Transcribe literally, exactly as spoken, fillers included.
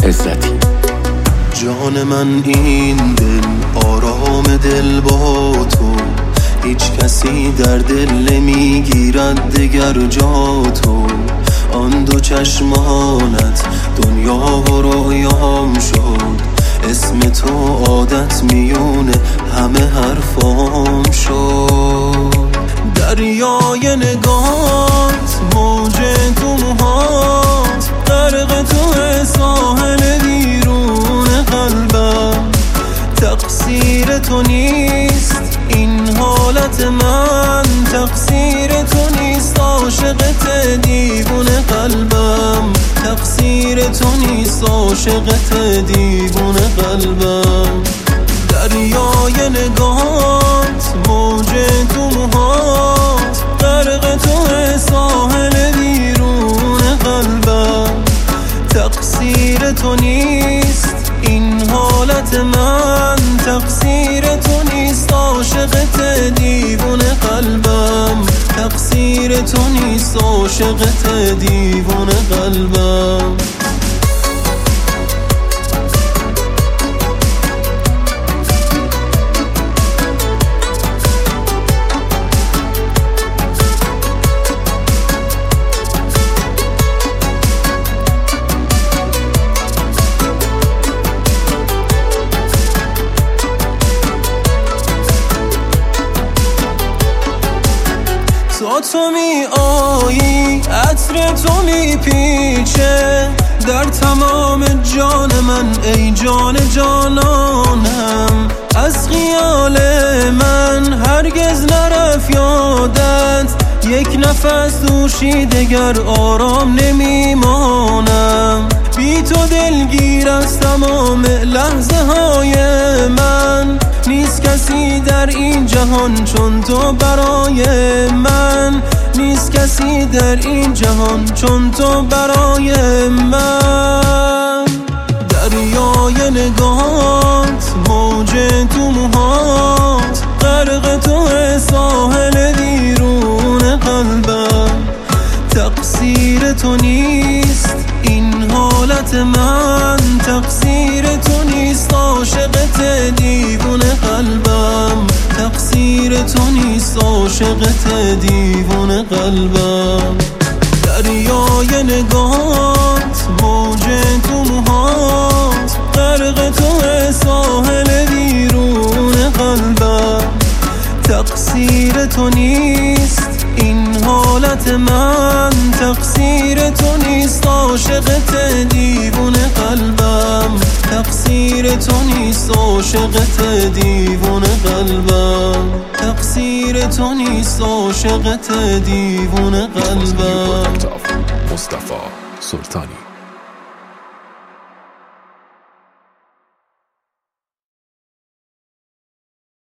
عزتی. جان من این دل، آرام دل با تو، هیچ کسی در دل نمیگیرد دگر جا تو. آن دو چشمانت دنیا و رویام شد، اسم تو عادت میونه همه حرفام شد. دریای نگات، موج تو موهات، غرق تو ساحل بیرون قلبم. تقصیر تو نیست این حالت من، تقصیر تو نیست عاشقت دیوونه قلبم. تقصیر تو نیست عاشقت دیوونه قلبم. دریای نگات، موج تو موهات، غرق تو ساحل بیرون قلبم. تقصیر تو نیست این حالت من، تقصیر تو نیست عاشقت دیوونه قلبم. تقصیر تو نیست عاشقت دیوونه قلبم. تا تو می آیی عطر تو می پیچه در تمام جان من، ای جان جانانم. از خیال من هرگز نرفت یادت، یک نفس دوشی دگر آرام نمیمانم. بی تو دلگیر از تمام لحظه های من، نیست کسی در این جهان چون تو برای من. نیست کسی در این جهان چون تو برای من. دریای نگات، موج تو موهات، غرق تو ساحل بیرون قلبم. تقصیر تو نیست این حالت من، تقصیر تو نیست عاشقت دیوونه قلبم. تقصیر تو نیست عاشقت دیوونه قلبم. دریای نگات، موج تو موهات، غرق تو ساحل بیرون قلبم. تقصیر تو نیست این حالت من، تقصیر تو نیست عاشقت دیوونه قلبم. تقصیر تو نیست عاشقت دیوونه قلبم. تقصیر تو نیست عاشقت دیوونه قلبم. مصطفی سلطانی.